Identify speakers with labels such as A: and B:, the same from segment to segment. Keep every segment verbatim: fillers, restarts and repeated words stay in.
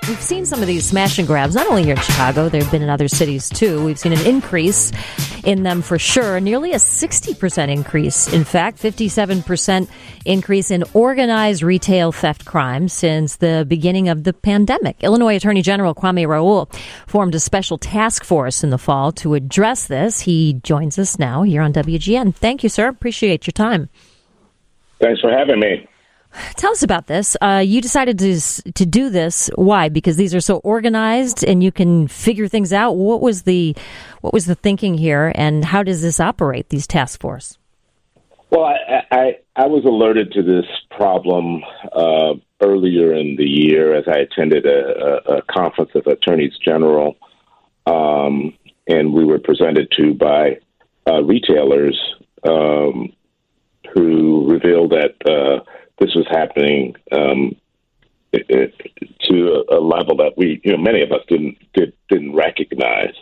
A: we've seen some of these smash and grabs, not only here in Chicago, they've been in other cities too. We've seen an increase in them for sure, nearly a sixty percent increase. In fact, fifty-seven percent increase in organized retail theft crimes since the beginning of the pandemic. Illinois Attorney General Kwame Raoul formed a special task force in the fall to address this. He joins us now here on W G N. Thank you, sir. Appreciate your time.
B: Thanks for having me.
A: Tell us about this. Uh, you decided to to do this. Why? Because these are so organized and you can figure things out. What was the what was the thinking here, and how does this operate, these task force?
B: Well, I, I, I was alerted to this problem uh, earlier in the year as I attended a, a, a conference of attorneys general, um, and we were presented to by uh, retailers um, who revealed that uh, this was happening um, it, it, to a, a level that we, you know, many of us didn't did, didn't recognize.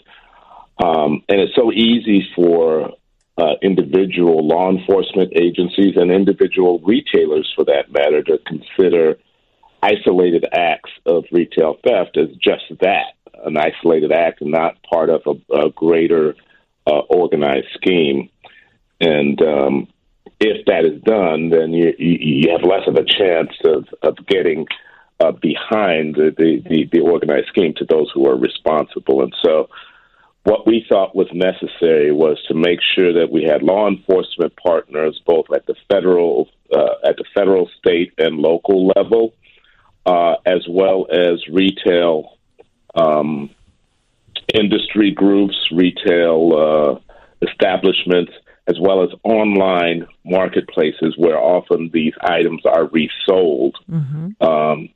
B: Um, and it's so easy for uh, individual law enforcement agencies and individual retailers, for that matter, to consider isolated acts of retail theft as just that, an isolated act and not part of a, a greater uh, organized scheme. And um, if that is done, then you, you have less of a chance of, of getting uh, behind the, the, the organized scheme to those who are responsible. And so what we thought was necessary was to make sure that we had law enforcement partners both at the federal, uh, at the federal, state, and local level, uh, as well as retail um, industry groups, retail uh, establishments, as well as online marketplaces where often these items are resold, mm-hmm. um,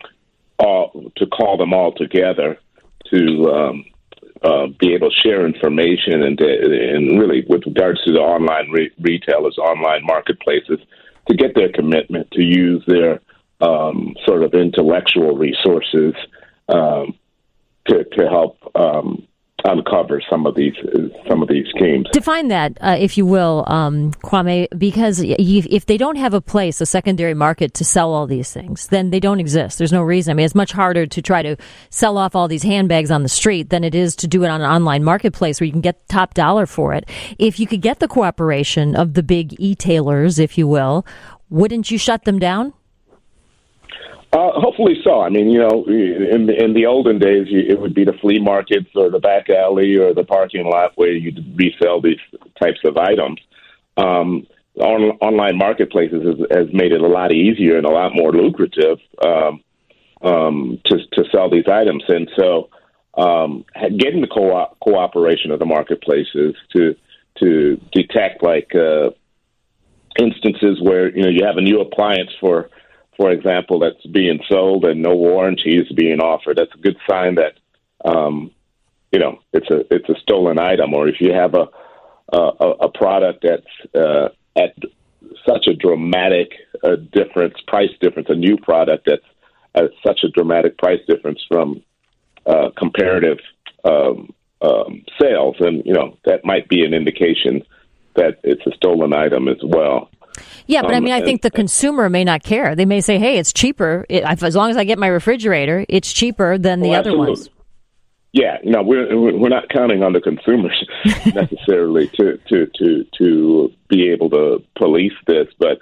B: all, to call them all together to um, uh, be able to share information and, to, and really with regards to the online re- retailers, online marketplaces, to get their commitment to use their um, sort of intellectual resources um, to, to help um uncover some of these some of these schemes.
A: Define that, uh, if you will, um, Kwame, because if they don't have a place, a secondary market to sell all these things, then they don't exist. There's no reason. I mean, it's much harder to try to sell off all these handbags on the street than it is to do it on an online marketplace where you can get top dollar for it. If you could get the cooperation of the big e-tailers, if you will, wouldn't you shut them down?
B: Uh, hopefully so. I mean, you know, in the, in the olden days, you, it would be the flea markets or the back alley or the parking lot where you resell these types of items. Um, on, online marketplaces has, has made it a lot easier and a lot more lucrative um, um, to, to sell these items. And so um, getting the co- cooperation of the marketplaces to to detect, like, uh, instances where, you know, you have a new appliance for For example, that's being sold and no warranty is being offered. That's a good sign that, um, you know, it's a it's a stolen item. Or if you have a a, a product that's uh, at such a dramatic uh, difference, price difference, a new product that's at such a dramatic price difference from uh, comparative um, um, sales, and you know that might be an indication that it's a stolen item as well.
A: Yeah, but I mean, I think the consumer may not care. They may say, hey, it's cheaper. As long as I get my refrigerator, it's cheaper than the
B: well,
A: other ones.
B: Yeah, no, we're we're not counting on the consumers necessarily to, to, to, to be able to police this, but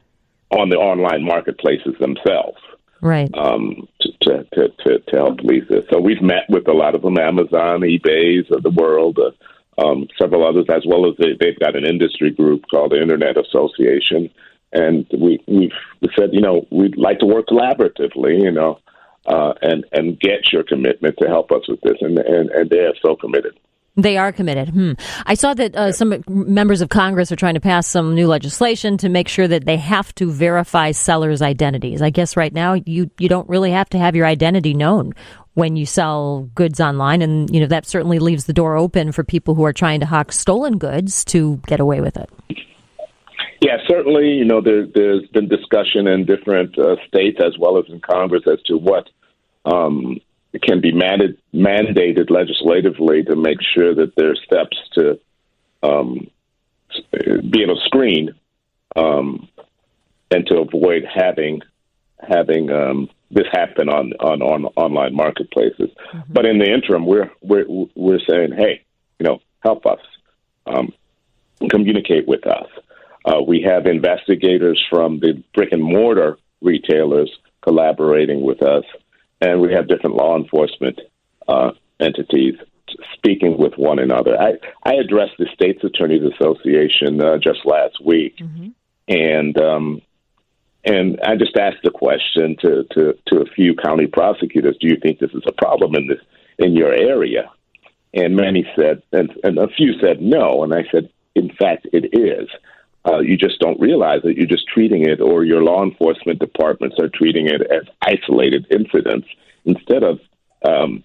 B: on the online marketplaces themselves.
A: Right.
B: Um, to, to, to, to, to help police this. So we've met with a lot of them, Amazon, eBays of the world, uh, Um, several others, as well as they, they've got an industry group called the Internet Association. And we, we've said, you know, we'd like to work collaboratively, you know, uh, and, and get your commitment to help us with this. And, and, and they are so committed.
A: They are committed. Hmm. I saw that uh, some members of Congress are trying to pass some new legislation to make sure that they have to verify sellers' identities. I guess right now you, you don't really have to have your identity known when you sell goods online. And, you know, that certainly leaves the door open for people who are trying to hawk stolen goods to get away with it.
B: Yeah, certainly, you know, there, there's been discussion in different uh, states as well as in Congress as to what um, can be mandated, mandated legislatively to make sure that there are steps to um, be able to screen um, and to avoid having having um, this happen on, on, on online marketplaces. Mm-hmm. But in the interim, we're we're we're saying, hey, you know, help us, um, communicate with us. Uh, we have investigators from the brick and mortar retailers collaborating with us, and we have different law enforcement uh, entities speaking with one another. I, I addressed the State's Attorneys Association uh, just last week, mm-hmm. and um, and I just asked the question to, to, to a few county prosecutors: do you think this is a problem in this in your area? And many said, and, and a few said no. And I said, in fact, it is. Uh, you just don't realize it. You're just treating it, or your law enforcement departments are treating it as isolated incidents instead of um,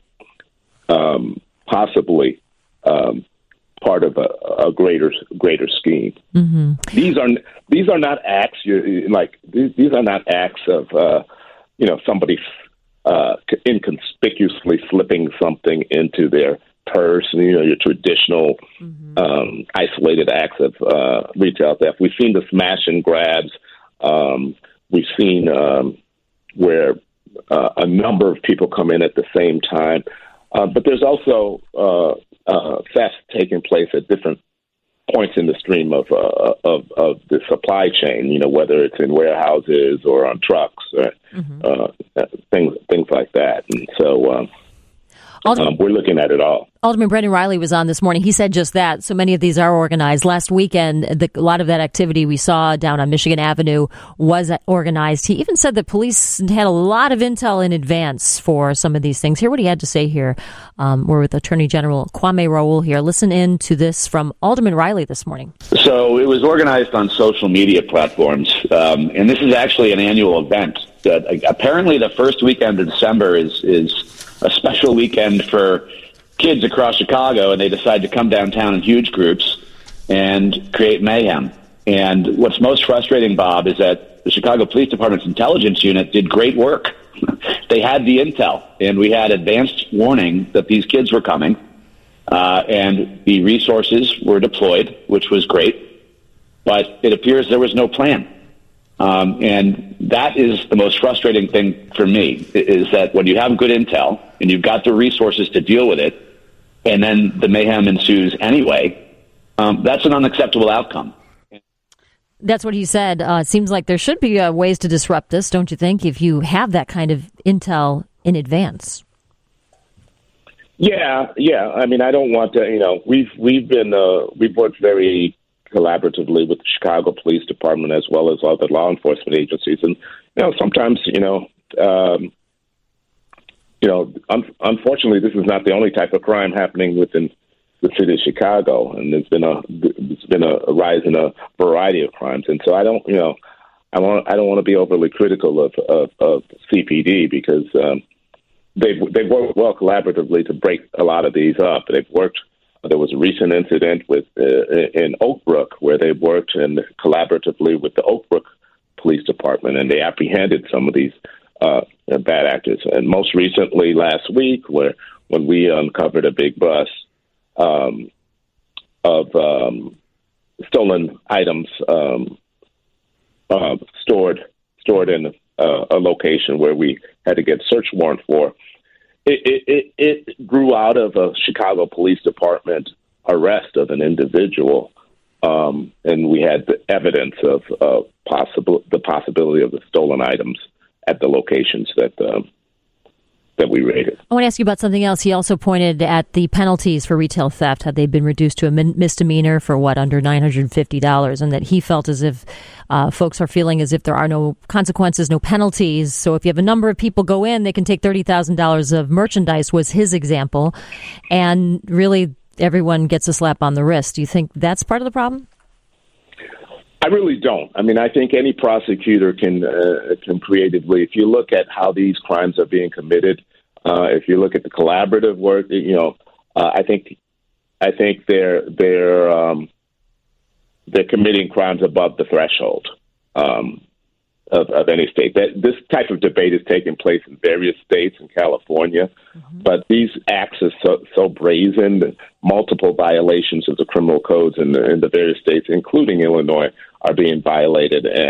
B: um, possibly um, part of a, a greater greater scheme. Mm-hmm. These are these are not acts. You're, like these, these are not acts of uh, you know somebody uh, inconspicuously slipping something into their purse. You know, your traditional mm-hmm. um, isolated acts of uh, retail theft. We've seen the smash and grabs. Um, we've seen um, where uh, a number of people come in at the same time. Uh, but there's also uh, uh, theft taking place at different points in the stream of, uh, of of the supply chain. You know, whether it's in warehouses or on trucks, or, mm-hmm. uh, things things like that. And so um, Alderman, um, we're looking at it all.
A: Alderman Brendan Reilly was on this morning. He said just that. So many of these are organized. Last weekend, the, a lot of that activity we saw down on Michigan Avenue was organized. He even said that police had a lot of intel in advance for some of these things. Hear what he had to say here. Um, we're with Attorney General Kwame Raoul here. Listen in to this from Alderman Reilly this morning.
C: So it was organized on social media platforms, um, and this is actually an annual event. Uh, apparently, the first weekend of December is is a special weekend for kids across Chicago, and they decide to come downtown in huge groups and create mayhem. And what's most frustrating, Bob, is that the Chicago Police Department's intelligence unit did great work. They had the intel, and we had advanced warning that these kids were coming, uh, and the resources were deployed, which was great, but it appears there was no plan. Um, and that is the most frustrating thing for me, is that when you have good intel and you've got the resources to deal with it, and then the mayhem ensues anyway, um, that's an unacceptable outcome.
A: That's what he said. Uh, it seems like there should be uh, ways to disrupt this, don't you think, if you have that kind of intel in advance?
B: Yeah, yeah. I mean, I don't want to, you know, we've, we've been, uh, we've worked very collaboratively with the Chicago Police Department as well as other law enforcement agencies. And, you know, sometimes, you know, um, you know, un- unfortunately, this is not the only type of crime happening within the city of Chicago. And there's been a, there's been a, a rise in a variety of crimes. And so I don't, you know, I want, I don't want to be overly critical of, of, of C P D because um, they've, they've worked well collaboratively to break a lot of these up. They've worked. There was a recent incident with uh, in Oak Brook where they worked and collaboratively with the Oak Brook Police Department, and they apprehended some of these uh, bad actors. And most recently, last week, where when we uncovered a big bus um, of um, stolen items um, uh, stored stored in uh, a location where we had to get search warrant for. It, it, it grew out of a Chicago Police Department arrest of an individual, um, and we had the evidence of uh, possible the possibility of the stolen items at the locations that um, that we raided.
A: I want to ask you about something else. He also pointed at the penalties for retail theft. Had they been reduced to a min- misdemeanor for what, under nine hundred fifty dollars, and that he felt as if uh, folks are feeling as if there are no consequences, no penalties. So if you have a number of people go in, they can take thirty thousand dollars of merchandise, was his example. And really, everyone gets a slap on the wrist. Do you think that's part of the problem?
B: I really don't. I mean, I think any prosecutor can uh, can creatively, if you look at how these crimes are being committed, uh, if you look at the collaborative work, you know, uh, I think I think they're they're um, they're committing crimes above the threshold um, of, of any state. That this type of debate is taking place in various states in California, mm-hmm. but these acts are so, so brazen. Multiple violations of the criminal codes in the, in the various states, including Illinois, are being violated, and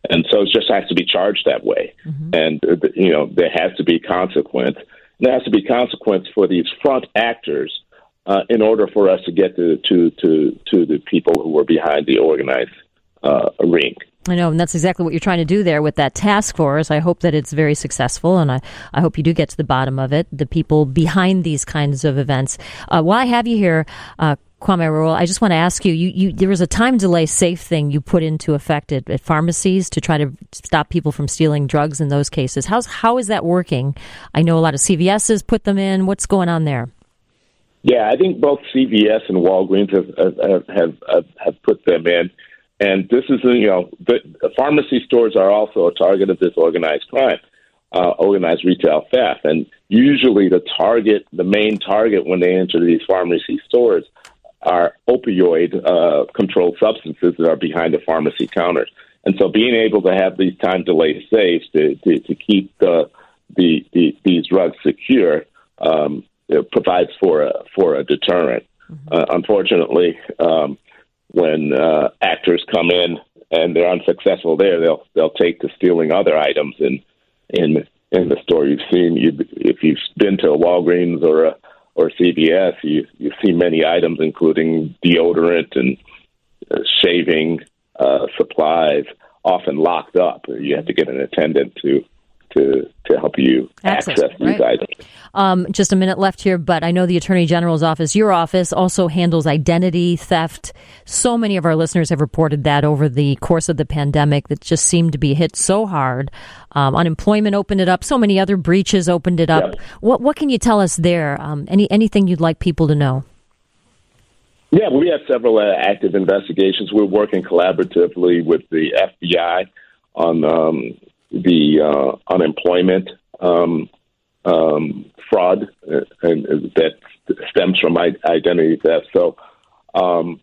B: And so it just has to be charged that way. Mm-hmm. And, uh, you know, there has to be consequence. There has to be consequence for these front actors uh, in order for us to get to, to, to, to the people who were behind the organized uh, ring.
A: I know, and that's exactly what you're trying to do there with that task force. I hope that it's very successful, and I, I hope you do get to the bottom of it, the people behind these kinds of events. Uh, while I have you here, uh, Kwame Arul, I just want to ask you, you, you, there was a time delay safe thing you put into effect at, at pharmacies to try to stop people from stealing drugs in those cases. How's, how is that working? I know a lot of C V S's put them in. What's going on there?
B: Yeah, I think both C V S and Walgreens have, have, have, have, have put them in. And this is, you know, the, the pharmacy stores are also a target of this organized crime, uh, organized retail theft. And usually the target, the main target when they enter these pharmacy stores are opioid uh, controlled substances that are behind the pharmacy counters. And so being able to have these time delay safes to, to, to keep the, the, the these drugs secure um, it provides for a, for a deterrent. Mm-hmm. Uh, unfortunately, um, when uh, actors come in and they're unsuccessful there, they'll they'll take to stealing other items in in in the store. You've seen you if you've been to a Walgreens or a or C V S, you you see many items, including deodorant and uh, shaving uh, supplies, often locked up. You have to get an attendant to to to help you access, access these right. items.
A: Um, just a minute left here, but I know the Attorney General's office, your office, also handles identity theft. So many of our listeners have reported that over the course of the pandemic that just seemed to be hit so hard. Um, unemployment opened it up. So many other breaches opened it up. Yep. What what can you tell us there? Um, any anything you'd like people to know?
B: Yeah, we have several uh, active investigations. We're working collaboratively with the F B I on um, the uh, unemployment um, um, fraud uh, and, and that stems from identity theft. So um,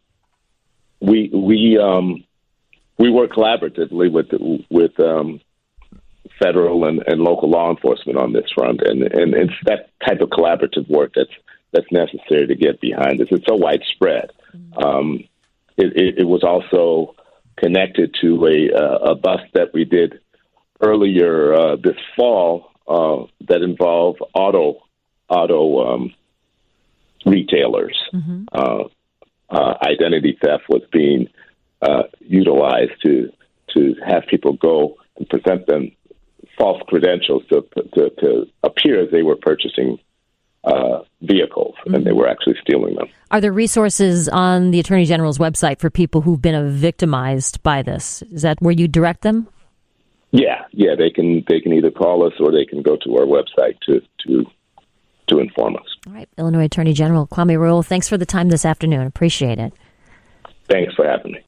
B: we we um, we work collaboratively with with um, federal and, and local law enforcement on this front, and, and it's that type of collaborative work that's that's necessary to get behind this. It's so widespread. Um, it, it, it was also connected to a, uh, a bust that we did earlier uh, this fall uh, that involved auto auto um, retailers. Mm-hmm. Uh, uh, identity theft was being uh, utilized to to have people go and present them false credentials to to, to appear as they were purchasing uh, vehicles, mm-hmm. and they were actually stealing them.
A: Are there resources on the Attorney General's website for people who've been victimized by this? Is that where you direct them?
B: Yeah, yeah, they can they can either call us or they can go to our website to to to inform us.
A: All right, Illinois Attorney General Kwame Arul, thanks for the time this afternoon. Appreciate it.
B: Thanks for having me.